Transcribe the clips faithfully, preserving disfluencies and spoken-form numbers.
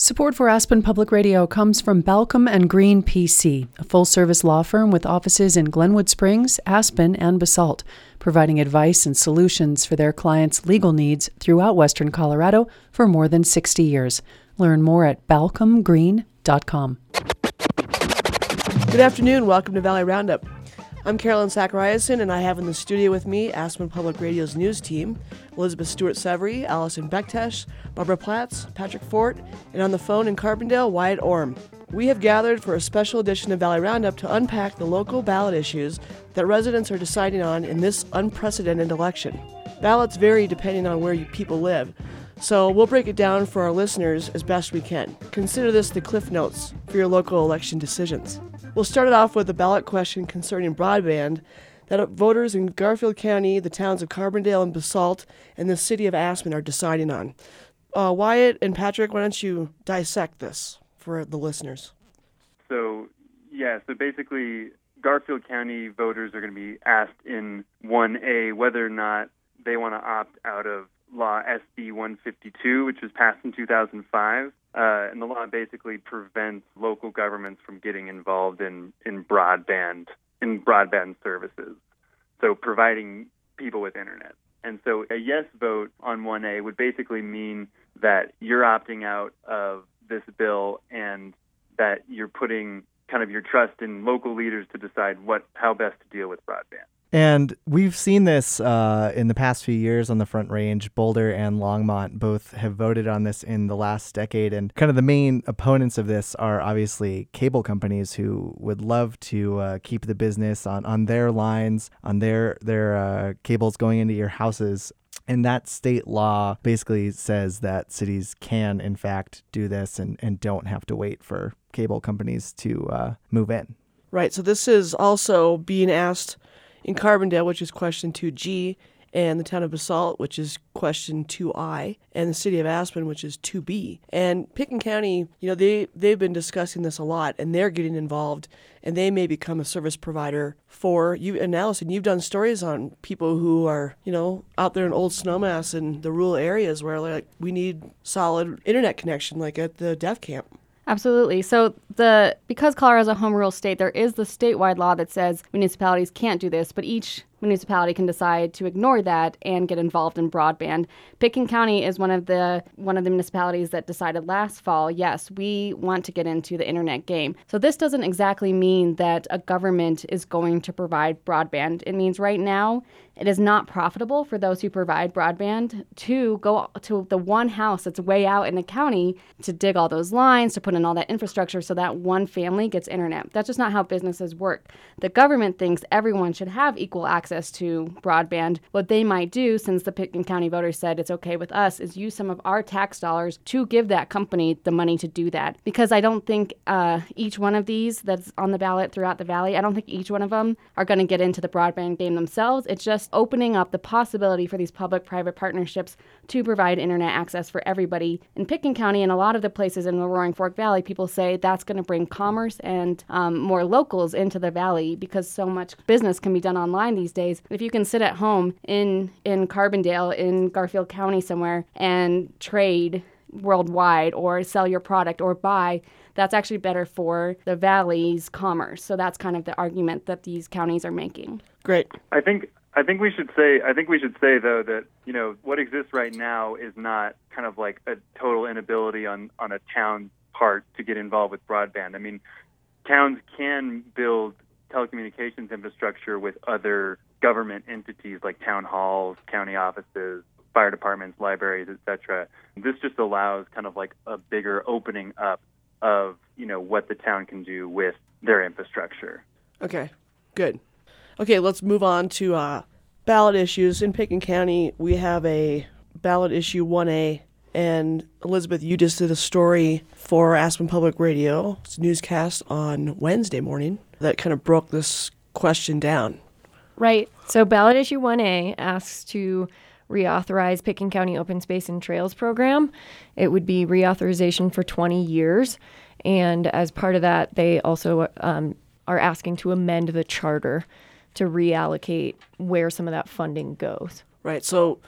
Support for Aspen Public Radio comes from Balcom and Green P C, a full-service law firm with offices in Glenwood Springs, Aspen, and Basalt, providing advice and solutions for their clients' legal needs throughout Western Colorado for more than sixty years. Learn more at balcom green dot com. Good afternoon. Welcome to Valley Roundup. I'm Carolyn Zachariason, and I have in the studio with me Aspen Public Radio's news team, Elizabeth Stewart-Severy, Allison Bektesh, Barbara Platts, Patrick Fort, and on the phone in Carbondale, Wyatt Orm. We have gathered for a special edition of Valley Roundup to unpack the local ballot issues that residents are deciding on in this unprecedented election. Ballots vary depending on where you people live, so we'll break it down for our listeners as best we can. Consider this the Cliff Notes for your local election decisions. We'll start it off with a ballot question concerning broadband that voters in Garfield County, the towns of Carbondale and Basalt, and the city of Aspen are deciding on. Uh, Wyatt and Patrick, why don't you dissect this for the listeners? So, yeah, so basically Garfield County voters are going to be asked in one A whether or not they want to opt out of Law S B one fifty-two, which was passed in two thousand five. Uh, and the law basically prevents local governments from getting involved in, in broadband in broadband services, so providing people with internet. And so a yes vote on one A would basically mean that you're opting out of this bill and that you're putting kind of your trust in local leaders to decide what how best to deal with broadband. And we've seen this uh, in the past few years on the Front Range. Boulder and Longmont both have voted on this in the last decade. And kind of the main opponents of this are obviously cable companies who would love to uh, keep the business on, on their lines, on their, their uh, cables going into your houses. And that state law basically says that cities can, in fact, do this and, and don't have to wait for cable companies to uh, move in. Right. So this is also being asked in Carbondale, which is question two G, and the town of Basalt, which is question two I, and the city of Aspen, which is two B. And Pitkin County, you know, they, they've been discussing this a lot, and they're getting involved, and they may become a service provider for you. And Allison, you've done stories on people who are, you know, out there in Old Snowmass and the rural areas where, like, we need solid internet connection, like at the deaf camp. Absolutely. So the because Colorado is a home rule state, there is the statewide law that says municipalities can't do this, but each municipality can decide to ignore that and get involved in broadband. Pitkin County is one of the one of the municipalities that decided last fall, yes, we want to get into the internet game. So this doesn't exactly mean that a government is going to provide broadband. It means right now it is not profitable for those who provide broadband to go to the one house that's way out in the county to dig all those lines, to put in all that infrastructure so that one family gets internet. That's just not how businesses work. The government thinks everyone should have equal access to broadband. What they might do, since the Pitkin County voters said it's okay with us, is use some of our tax dollars to give that company the money to do that. Because I don't think uh, each one of these that's on the ballot throughout the valley, I don't think each one of them are going to get into the broadband game themselves. It's just opening up the possibility for these public-private partnerships to provide internet access for everybody. In Pitkin County and a lot of the places in the Roaring Fork Valley, people say that's going to bring commerce and um, more locals into the valley because so much business can be done online these days. If you can sit at home in, in Carbondale, in Garfield County somewhere, and trade worldwide or sell your product or buy, that's actually better for the valley's commerce. So that's kind of the argument that these counties are making. Great. I think I think we should say I think we should say though that, you know, what exists right now is not kind of like a total inability on, on a town's part to get involved with broadband. I mean, towns can build telecommunications infrastructure with other government entities like town halls, county offices, fire departments, libraries, et cetera. This just allows kind of like a bigger opening up of, you know, what the town can do with their infrastructure. Okay, good. Okay, let's move on to uh, ballot issues. In Pitkin County, we have a ballot issue one A, and Elizabeth, you just did a story for Aspen Public Radio. It's a newscast on Wednesday morning that kind of broke this question down. Right. So ballot issue one A asks to reauthorize Pitkin County Open Space and Trails Program. It would be reauthorization for twenty years. And as part of that, they also um, are asking to amend the charter to reallocate where some of that funding goes. Right. So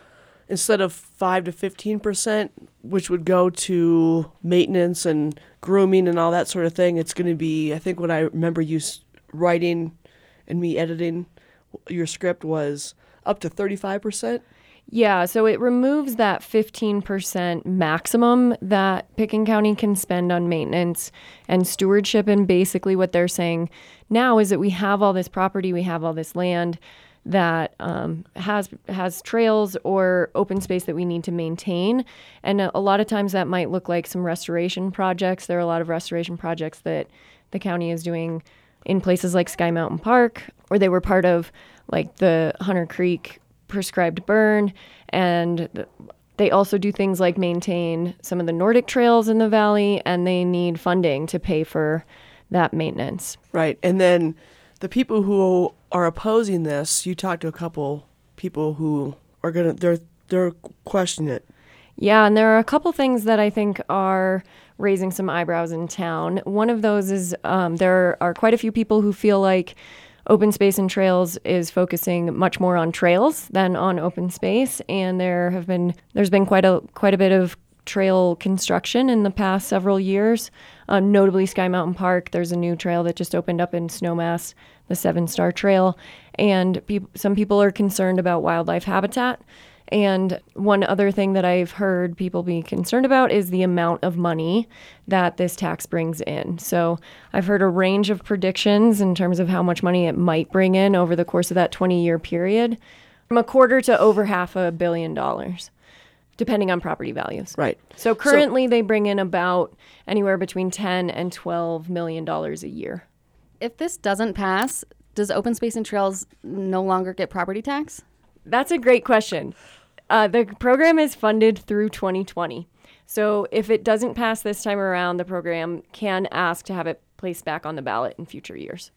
instead of five to fifteen percent, which would go to maintenance and grooming and all that sort of thing, it's going to be, I think what I remember you writing and me editing your script was up to thirty-five percent. Yeah, so it removes that fifteen percent maximum that Pitkin County can spend on maintenance and stewardship. And basically what they're saying now is that we have all this property, we have all this land that um, has has trails or open space that we need to maintain. And a, a lot of times that might look like some restoration projects. There are a lot of restoration projects that the county is doing in places like Sky Mountain Park, or they were part of like the Hunter Creek prescribed burn. And th- they also do things like maintain some of the Nordic trails in the valley, and they need funding to pay for that maintenance. Right. And then the people who are opposing this, you talked to a couple people who are going to, they're, they're questioning it. Yeah, and there are a couple things that I think are raising some eyebrows in town. One of those is um, there are quite a few people who feel like Open Space and Trails is focusing much more on trails than on open space, and there have been there's been quite a quite a bit of trail construction in the past several years. Uh, notably, Sky Mountain Park. There's a new trail that just opened up in Snowmass, the Seven Star Trail, and pe- some people are concerned about wildlife habitat. And one other thing that I've heard people be concerned about is the amount of money that this tax brings in. So I've heard a range of predictions in terms of how much money it might bring in over the course of that twenty-year period, from a quarter to over half a billion dollars, depending on property values. Right. So currently so, they bring in about anywhere between ten and twelve million dollars a year. If this doesn't pass, does Open Space and Trails no longer get property tax? That's a great question. Uh, the program is funded through twenty twenty. So if it doesn't pass this time around, the program can ask to have it placed back on the ballot in future years.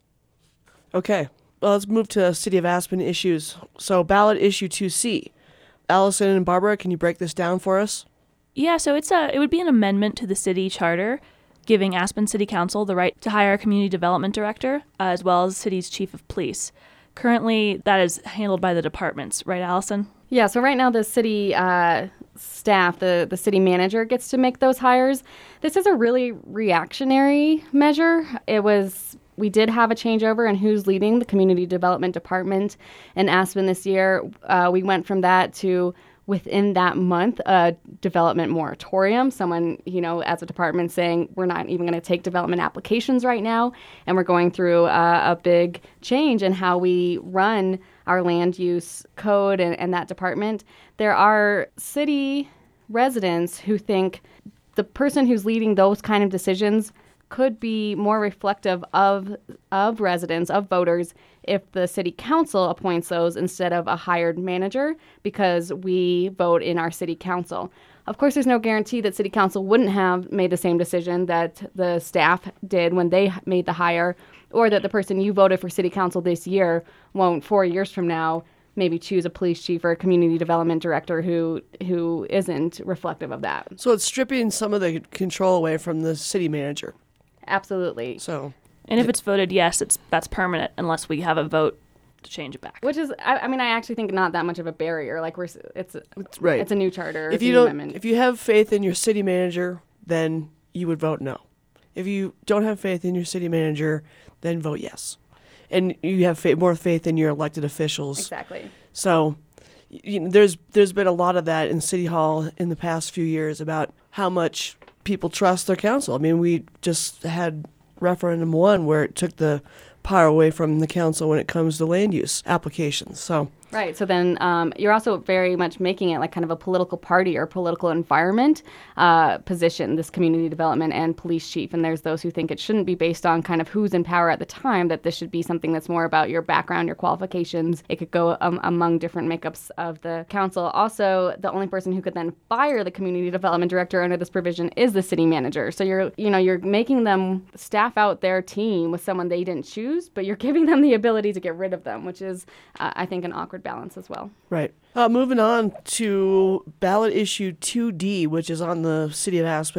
Okay. Well, let's move to City of Aspen issues. So ballot issue two C. Allison and Barbara, can you break this down for us? Yeah, so it's a it would be an amendment to the city charter, giving Aspen City Council the right to hire a community development director, uh, as well as the city's chief of police. Currently, that is handled by the departments, right, Allison? Yeah, so right now the city uh, staff, the, the city manager gets to make those hires. This is a really reactionary measure. It was, we did have a changeover in who's leading the community development department in Aspen this year. Uh, we went from that to, within that month, a development moratorium. Someone, you know, as a department saying, we're not even going to take development applications right now. And we're going through uh, a big change in how we run our land use code and, and that department. There are city residents who think the person who's leading those kind of decisions could be more reflective of of residents, of voters, if the city council appoints those instead of a hired manager, because we vote in our city council. Of course, there's no guarantee that city council wouldn't have made the same decision that the staff did when they made the hire, or that the person you voted for city council this year won't four years from now maybe choose a police chief or a community development director who who isn't reflective of that. So it's stripping some of the control away from the city manager. Absolutely. So, and if it's voted yes, it's that's permanent unless we have a vote to change it back. Which is, I, I mean, I actually think not that much of a barrier. Like we're, it's it's right. It's a new charter. If you don't, amendment. If you have faith in your city manager, then you would vote no. If you don't have faith in your city manager, then vote yes. And you have fa- more faith in your elected officials. Exactly. So, you know, there's there's been a lot of that in City Hall in the past few years about how much people trust their council. I mean, we just had referendum one where it took the power away from the council when it comes to land use applications. So right. So then um, you're also very much making it like kind of a political party or political environment uh, position, this community development and police chief. And there's those who think it shouldn't be based on kind of who's in power at the time, that this should be something that's more about your background, your qualifications. It could go um, among different makeups of the council. Also, the only person who could then fire the community development director under this provision is the city manager. So you're, you know, you're making them staff out their team with someone they didn't choose, but you're giving them the ability to get rid of them, which is, uh, I think, an awkward balance as well. Right. Uh, moving on to ballot issue two D, which is on the City of Aspen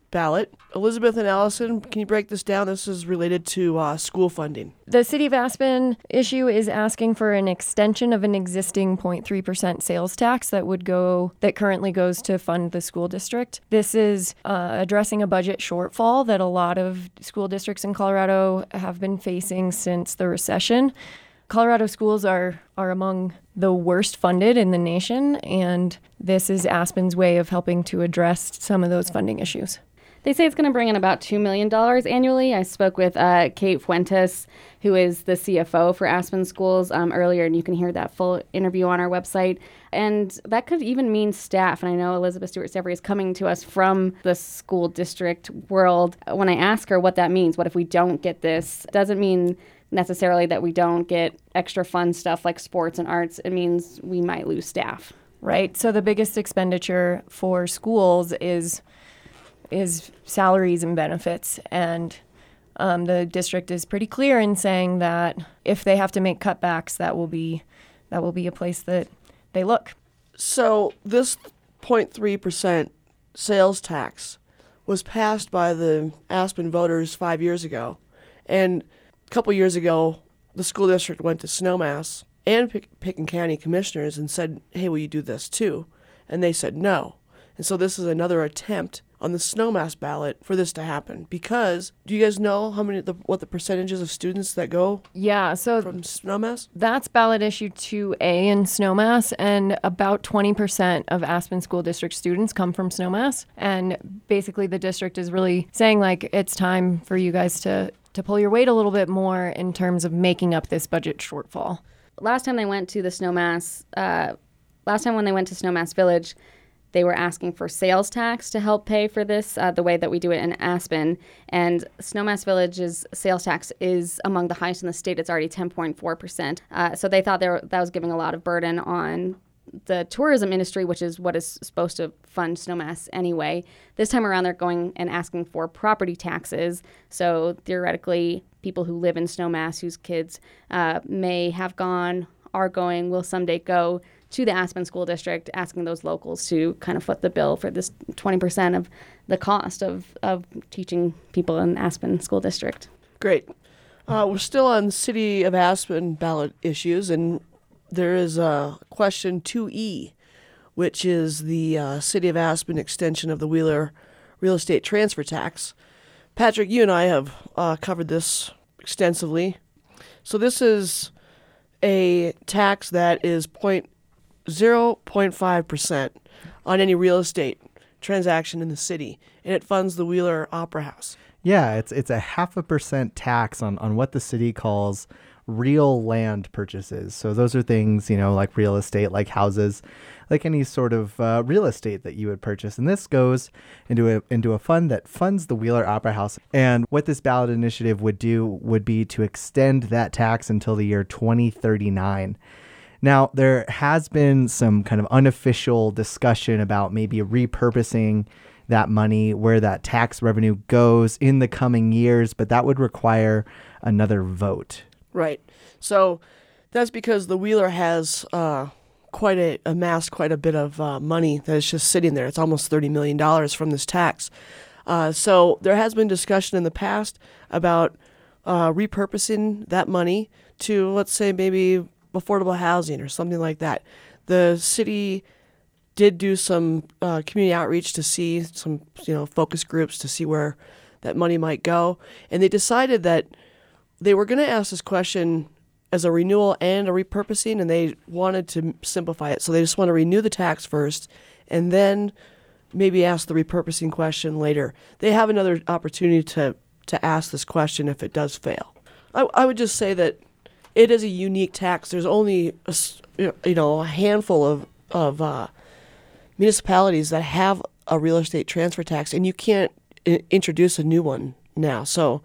ballot. Elizabeth and Allison, can you break this down? This is related to uh, school funding. The City of Aspen issue is asking for an extension of an existing zero point three percent sales tax that would go that currently goes to fund the school district. This is uh, addressing a budget shortfall that a lot of school districts in Colorado have been facing since the recession. Colorado schools are, are among the worst funded in the nation, and this is Aspen's way of helping to address some of those funding issues. They say it's going to bring in about two million dollars annually. I spoke with uh, Kate Fuentes, who is the C F O for Aspen Schools, um, earlier, and you can hear that full interview on our website. And that could even mean staff. And I know Elizabeth Stewart-Severy is coming to us from the school district world. When I ask her what that means, what if we don't get this, it doesn't mean necessarily that we don't get extra fun stuff like sports and arts. It means we might lose staff. Right. So the biggest expenditure for schools is is salaries and benefits. And um, the district is pretty clear in saying that if they have to make cutbacks, that will be that will be a place that they look. So this zero point three percent sales tax was passed by the Aspen voters five years ago. And a couple years ago, the school district went to Snowmass and Pick- Picken County commissioners and said, hey, will you do this too? And they said no. And so this is another attempt on the Snowmass ballot for this to happen. Because, do you guys know how many, the, what the percentages of students that go Yeah, so from Snowmass? that's ballot issue two A in Snowmass, and about twenty percent of Aspen School District students come from Snowmass. And basically the district is really saying, like, it's time for you guys to, to pull your weight a little bit more in terms of making up this budget shortfall. Last time they went to the Snowmass, uh, last time when they went to Snowmass Village, they were asking for sales tax to help pay for this, uh, the way that we do it in Aspen. And Snowmass Village's sales tax is among the highest in the state. It's already ten point four percent. Uh, so they thought they were, that was giving a lot of burden on the tourism industry, which is what is supposed to fund Snowmass anyway. This time around, they're going and asking for property taxes. So theoretically, people who live in Snowmass, whose kids uh, may have gone, are going, will someday go to the Aspen School District, asking those locals to kind of foot the bill for this twenty percent of the cost of, of teaching people in Aspen School District. Great. Uh, we're still on City of Aspen ballot issues, and there is uh, question two E, which is the uh, City of Aspen extension of the Wheeler real estate transfer tax. Patrick, you and I have uh, covered this extensively. So this is a tax that is point zero point five percent on any real estate transaction in the city, and it funds the Wheeler Opera House. Yeah, it's it's a half a percent tax on, on what the city calls real land purchases. So those are things, you know, like real estate, like houses, like any sort of uh, real estate that you would purchase. And this goes into a into a fund that funds the Wheeler Opera House. And what this ballot initiative would do would be to extend that tax until the year twenty thirty-nine. Now, there has been some kind of unofficial discussion about maybe repurposing that money, where that tax revenue goes in the coming years, but that would require another vote. Right. So that's because the Wheeler has uh, quite a amassed quite a bit of uh, money that is just sitting there. It's almost thirty million dollars from this tax. Uh, so there has been discussion in the past about uh, repurposing that money to, let's say, maybe affordable housing or something like that. The city did do some uh, community outreach to see some, you know, focus groups to see where that money might go. And they decided that they were going to ask this question as a renewal and a repurposing, and they wanted to simplify it. So they just want to renew the tax first and then maybe ask the repurposing question later. They have another opportunity to, to ask this question if it does fail. I, I would just say that it is a unique tax. There's only a, you know, a handful of, of uh, municipalities that have a real estate transfer tax, and you can't I- introduce a new one now. So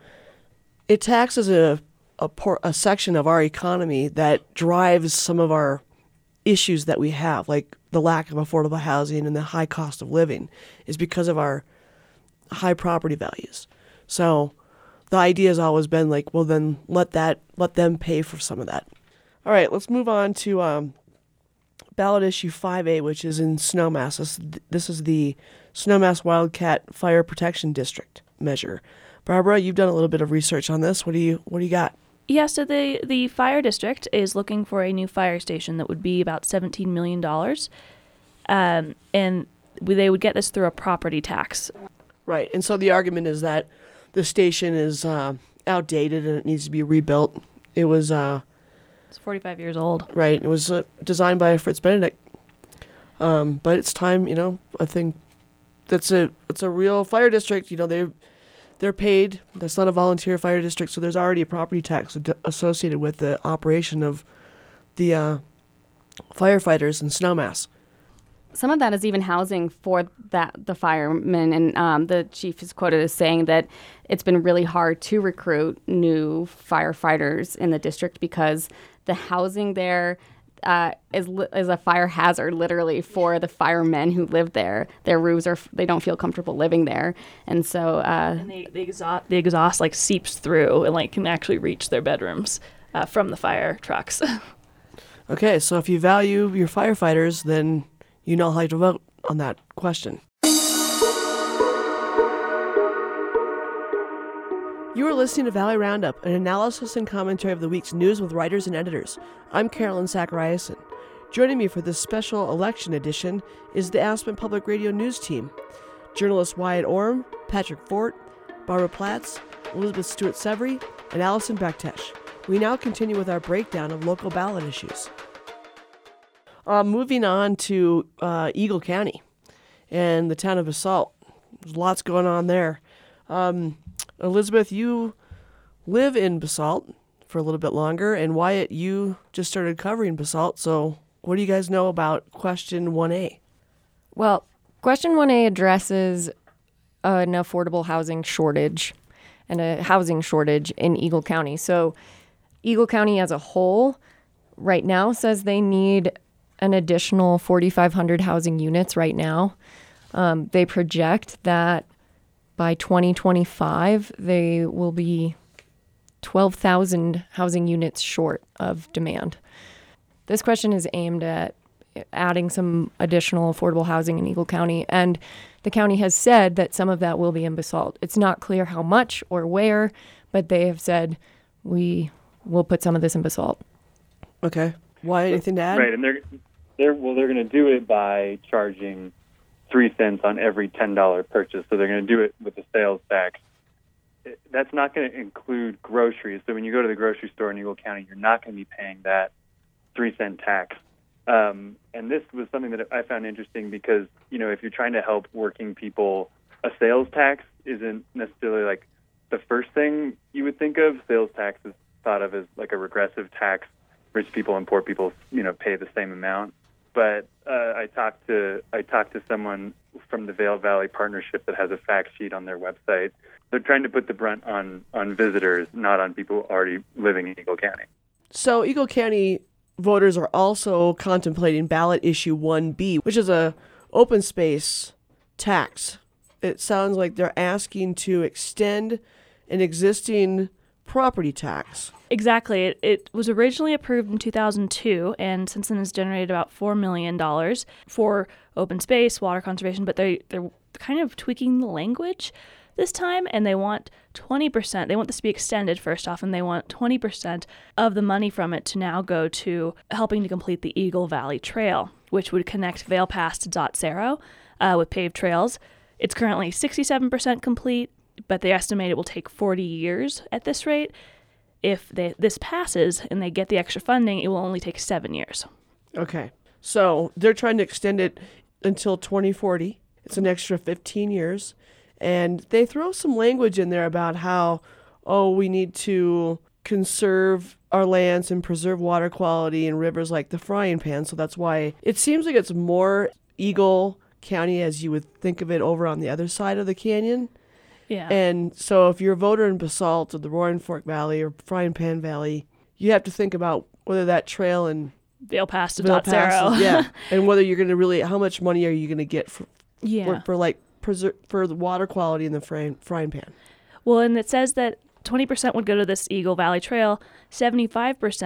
it taxes a, a, por- a section of our economy that drives some of our issues that we have, like the lack of affordable housing and the high cost of living, is because of our high property values. So the idea has always been like, well, then let that let them pay for some of that. All right, let's move on to um, ballot issue five A, which is in Snowmass. This, this is the Snowmass Wildcat Fire Protection District measure. Barbara, you've done a little bit of research on this. What do you what do you got? Yeah, so the, the fire district is looking for a new fire station that would be about seventeen million dollars. Um, and they would get this through a property tax. Right. And so the argument is that the station is uh, outdated and it needs to be rebuilt. It was... Uh, It's forty-five years old. Right. It was uh, designed by Fritz Benedict. Um, but it's time, you know, I think that's a it's a real fire district. You know, they're, they're paid. That's not a volunteer fire district, so there's already a property tax ad- associated with the operation of the uh, firefighters in Snowmass. Some of that is even housing for that the firemen, and um, the chief is quoted as saying that it's been really hard to recruit new firefighters in the district because the housing there uh, is li- is a fire hazard, literally, for the firemen who live there. Their roofs are they don't feel comfortable living there, and so uh, And they, the exhaust the exhaust like seeps through and like can actually reach their bedrooms uh, from the fire trucks. Okay, so if you value your firefighters, then you know how to vote on that question. You are listening to Valley Roundup, an analysis and commentary of the week's news with writers and editors. I'm Carolyn Zachariason. Joining me for this special election edition is the Aspen Public Radio News team. Journalists Wyatt Orm, Patrick Fort, Barbara Platz, Elizabeth Stewart-Severy, and Allison Bektesh. We now continue with our breakdown of local ballot issues. Uh, moving on to uh, Eagle County and the town of Basalt. There's lots going on there. Um, Elizabeth, you live in Basalt for a little bit longer, and Wyatt, you just started covering Basalt, so what do you guys know about question one A? Well, question one A addresses an affordable housing shortage and a housing shortage in Eagle County. So Eagle County as a whole right now says they need an additional forty-five hundred housing units right now. Um, they project that by twenty twenty-five, they will be twelve thousand housing units short of demand. This question is aimed at adding some additional affordable housing in Eagle County, and the county has said that some of that will be in Basalt. It's not clear how much or where, but they have said we will put some of this in Basalt. Okay. Why, anything to add? Right, and they're they're well, they're going to do it by charging three cents on every ten dollar purchase. So they're going to do it with the sales tax. That's not going to include groceries. So when you go to the grocery store in Eagle County, you're not going to be paying that three cent tax. Um, and this was something that I found interesting because, you know, if you're trying to help working people, a sales tax isn't necessarily like the first thing you would think of. Sales tax is thought of as like a regressive tax. Rich people and poor people, you know, pay the same amount. But uh, I talked to I talked to someone from the Vail Valley Partnership that has a fact sheet on their website. They're trying to put the brunt on, on visitors, not on people already living in Eagle County. So Eagle County voters are also contemplating ballot issue one B, which is a open space tax. It sounds like they're asking to extend an existing property tax. Exactly. It, it was originally approved in two thousand two, and since then has generated about four million dollars for open space, water conservation, but they, they're kind of tweaking the language this time, and they want twenty percent. They want this to be extended, first off, and they want twenty percent of the money from it to now go to helping to complete the Eagle Valley Trail, which would connect Vail Pass to Dot Cerro uh, with paved trails. It's currently sixty-seven percent complete, but they estimate it will take forty years at this rate. If they, this passes and they get the extra funding, it will only take seven years. Okay. So they're trying to extend it until twenty forty. It's an extra fifteen years. And they throw some language in there about how, oh, we need to conserve our lands and preserve water quality in rivers like the Frying Pan. So that's why it seems like it's more Eagle County as you would think of it over on the other side of the canyon. Yeah. And so if you're a voter in Basalt or the Roaring Fork Valley or Frying Pan Valley, you have to think about whether that trail and Vail Pass to Vail Dot Cerro. Pass is- yeah, and whether you're going to really, how much money are you going to get for, Yeah. for, for like preser- for the water quality in the frying, frying pan? Well, and it says that twenty percent would go to this Eagle Valley Trail, seventy-five percent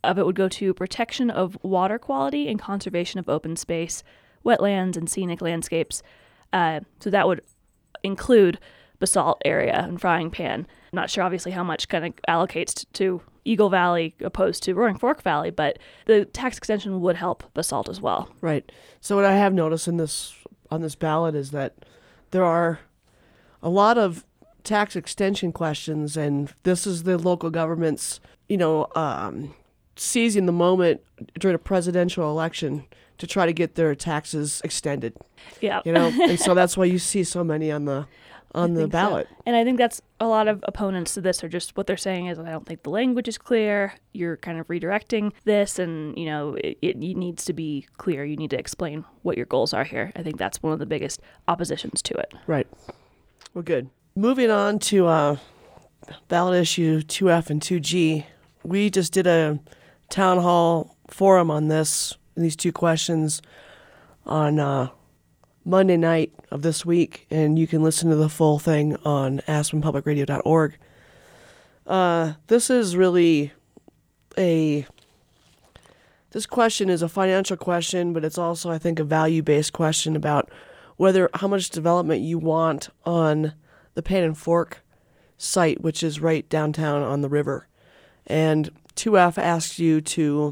of it would go to protection of water quality and conservation of open space, wetlands, and scenic landscapes. Uh, so that would include Basalt area and Frying Pan. I'm not sure, obviously, how much kind of allocates t- to Eagle Valley opposed to Roaring Fork Valley, but the tax extension would help Basalt as well. Right. So what I have noticed in this on this ballot is that there are a lot of tax extension questions, and this is the local government's, you know, um, seizing the moment during a presidential election to try to get their taxes extended. Yeah. You know, and so that's why you see so many on the on I the think so. ballot. And I think that's a lot of opponents to this are just what they're saying is, I don't think the language is clear. You're kind of redirecting this, and, you know, it, it needs to be clear. You need to explain what your goals are here. I think that's one of the biggest oppositions to it. Right. Well, good. Moving on to uh, ballot issue two F and two G. We just did a town hall forum on this, these two questions on uh, Monday night of this week, and you can listen to the full thing on aspen public radio dot org. Uh, this is really a, this question is a financial question, but it's also, I think, a value-based question about whether, how much development you want on the Pan and Fork site, which is right downtown on the river. And two F asks you to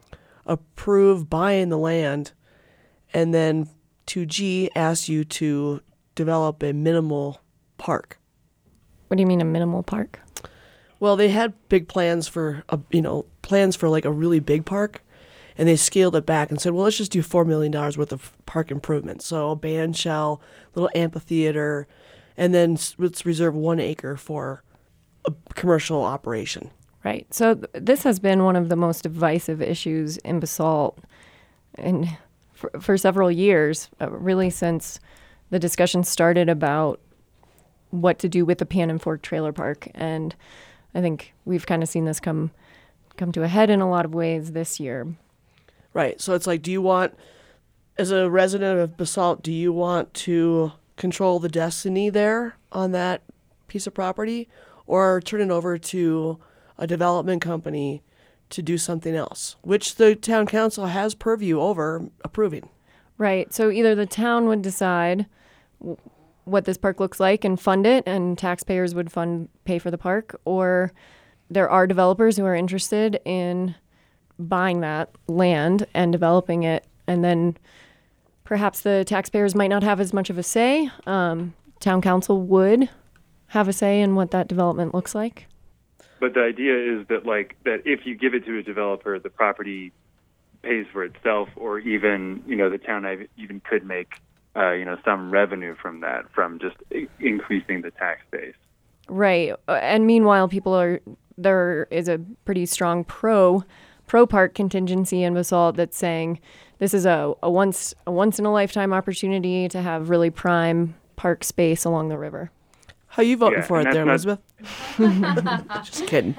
approve buying the land, and then two G asks you to develop a minimal park. What do you mean a minimal park? Well, they had big plans for a, you know, plans for like a really big park, and they scaled it back and said, well, let's just do four million dollars worth of park improvements. So a band shell, little amphitheater, and then let's reserve one acre for a commercial operation. Right. So th- this has been one of the most divisive issues in Basalt and for, for several years, uh, really since the discussion started about what to do with the Pan and Fork Trailer Park. And I think we've kind of seen this come come to a head in a lot of ways this year. Right. So it's like, do you want, as a resident of Basalt, do you want to control the destiny there on that piece of property, or turn it over to a development company to do something else, which the town council has purview over approving? Right. So either the town would decide w- what this park looks like and fund it, and taxpayers would fund pay for the park, or there are developers who are interested in buying that land and developing it, and then perhaps the taxpayers might not have as much of a say. Um, town council would have a say in what that development looks like. But the idea is that, like, that if you give it to a developer, the property pays for itself, or even, you know, the town even could make, uh, you know, some revenue from that, from just I- increasing the tax base. Right. Uh, And meanwhile, people are, there is a pretty strong pro pro park contingency in Basalt that's saying this is a, a once a once in a lifetime opportunity to have really prime park space along the river. How you voting Yeah, for it and there, that's Elizabeth? Just kidding.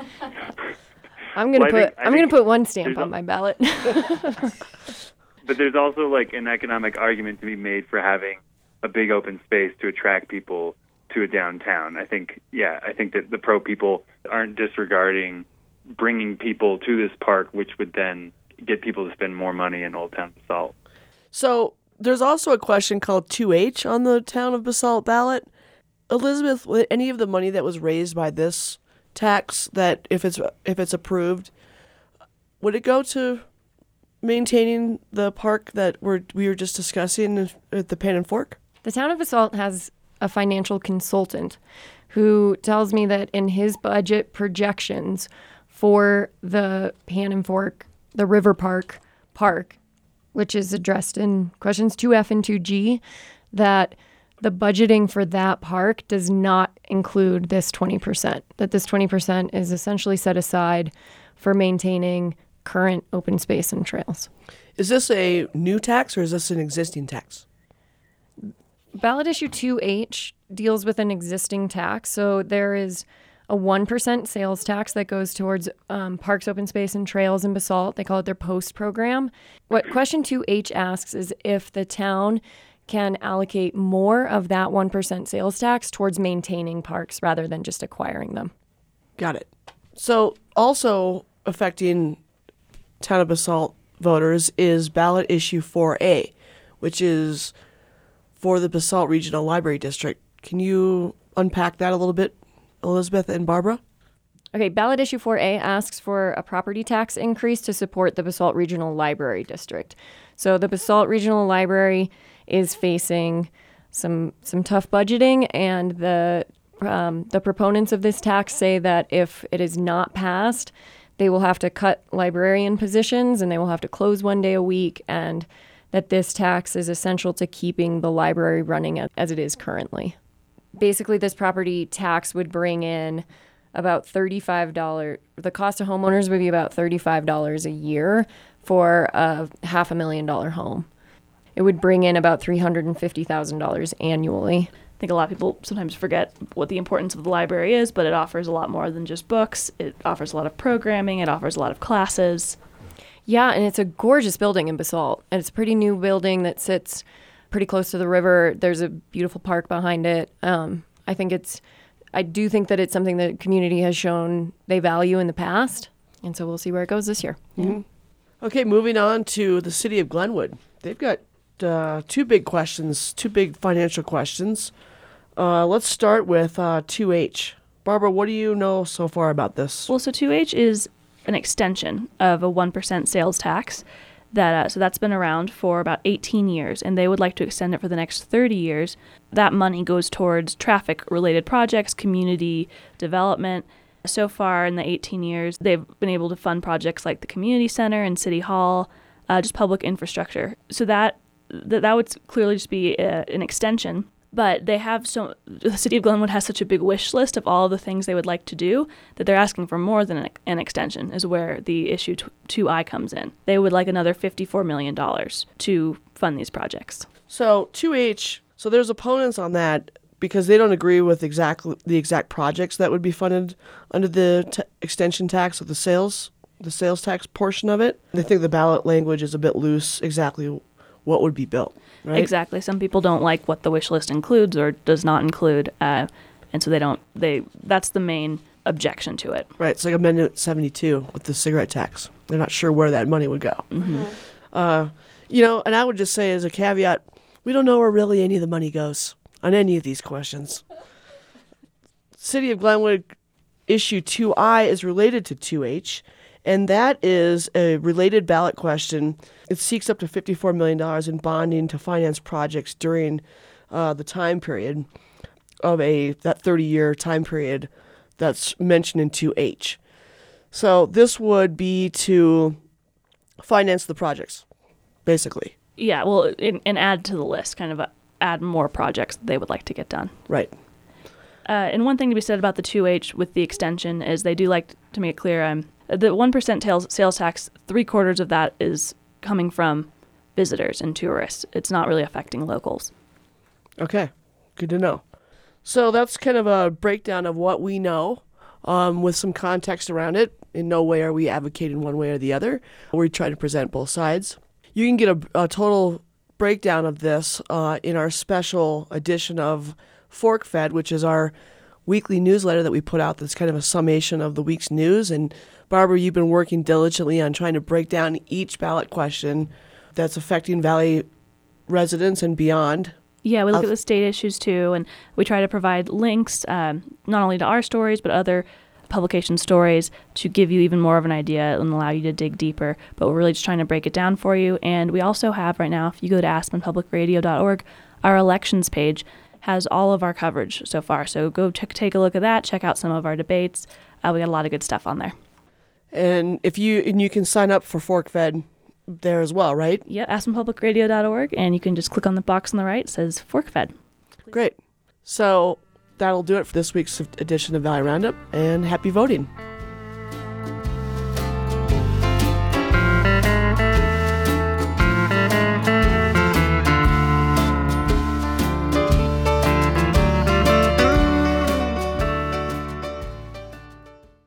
I'm gonna Well, I put think- I I'm gonna think put one stamp there's on a- my ballot. But there's also, like, an economic argument to be made for having a big open space to attract people to a downtown. I think, yeah, I think that the pro people aren't disregarding bringing people to this park, which would then get people to spend more money in Old Town Basalt. So there's also a question called two H on the town of Basalt ballot. Elizabeth, would any of the money that was raised by this tax, that if it's if it's approved, would it go to maintaining the park that we're, we were just discussing at the Pan and Fork? The town of Basalt has a financial consultant who tells me that in his budget projections for the Pan and Fork, the River Park Park, which is addressed in questions two F and two G, that the budgeting for that park does not include this twenty percent, that this twenty percent is essentially set aside for maintaining current open space and trails. Is this a new tax or is this an existing tax? Ballot issue two H deals with an existing tax. So there is a one percent sales tax that goes towards um, parks, open space, and trails in Basalt. They call it their POST program. What question two H asks is if the town can allocate more of that one percent sales tax towards maintaining parks rather than just acquiring them. Got it. So also affecting Town of Basalt voters is ballot issue four A, which is for the Basalt Regional Library District. Can you unpack that a little bit, Elizabeth and Barbara? Okay, ballot issue four A asks for a property tax increase to support the Basalt Regional Library District. So the Basalt Regional Library is facing some some tough budgeting, and the um, the proponents of this tax say that if it is not passed, they will have to cut librarian positions and they will have to close one day a week, and that this tax is essential to keeping the library running as it is currently. Basically, this property tax would bring in about thirty-five dollars. The cost to homeowners would be about thirty-five dollars a year for a half a million dollar home. It would bring in about three hundred fifty thousand dollars annually. I think a lot of people sometimes forget what the importance of the library is, but it offers a lot more than just books. It offers a lot of programming. It offers a lot of classes. Yeah, and it's a gorgeous building in Basalt. And it's a pretty new building that sits pretty close to the river. There's a beautiful park behind it. Um, I think it's, I do think that it's something that the community has shown they value in the past. And so we'll see where it goes this year. Mm-hmm. Okay, moving on to the city of Glenwood. They've got uh, two big questions, two big financial questions. Uh, let's start with uh, two H. Barbara, what do you know so far about this? Well, so two H is an extension of a one percent sales tax. That uh, so that's been around for about eighteen years, and they would like to extend it for the next thirty years. That money goes towards traffic-related projects, community development. So far in the eighteen years, they've been able to fund projects like the community center and city hall, uh, just public infrastructure. So that that, that would clearly just be a, an extension. But they have so the city of Glenwood has such a big wish list of all the things they would like to do that they're asking for more than an, an extension is where the issue two I comes in. They would like another fifty-four million dollars to fund these projects. So two H, so there's opponents on that because they don't agree with exactly the exact projects that would be funded under the t- extension tax of the sales, the sales tax portion of it. They think the ballot language is a bit loose, exactly what would be built. Right? Exactly. Some people don't like what the wish list includes or does not include, uh, and so they don't. They that's the main objection to it. Right. It's like Amendment seventy-two with the cigarette tax. They're not sure where that money would go. Mm-hmm. Uh, you know, and I would just say as a caveat, we don't know where really any of the money goes on any of these questions. City of Glenwood issue two I is related to two H. And that is a related ballot question. It seeks up to fifty-four million dollars in bonding to finance projects during uh, the time period of a that thirty-year time period that's mentioned in two H. So this would be to finance the projects, basically. Yeah, well, and, and add to the list, kind of a, add more projects that they would like to get done. Right. Uh, and one thing to be said about the two H with the extension is they do like to make it clear um, the one percent tails, sales tax, three quarters of that is coming from visitors and tourists. It's not really affecting locals. Okay, good to know. So that's kind of a breakdown of what we know um, with some context around it. In no way are we advocating one way or the other. We try to present both sides. You can get a, a total breakdown of this uh, in our special edition of Fork Fed, which is our weekly newsletter that we put out that's kind of a summation of the week's news. And Barbara, you've been working diligently on trying to break down each ballot question that's affecting Valley residents and beyond. Yeah, we look I'll, at the state issues too, and we try to provide links um, not only to our stories, but other publication stories to give you even more of an idea and allow you to dig deeper. But we're really just trying to break it down for you. And we also have right now, if you go to aspen public radio dot org, our elections page has all of our coverage so far. So go t- take a look at that, check out some of our debates. Uh, we got a lot of good stuff on there. And if you and you can sign up for Fork Fed there as well, right? Yeah, aspen public radio dot org, and you can just click on the box on the right. It says Fork Fed. Great. So that'll do it for this week's edition of Valley Roundup, and happy voting.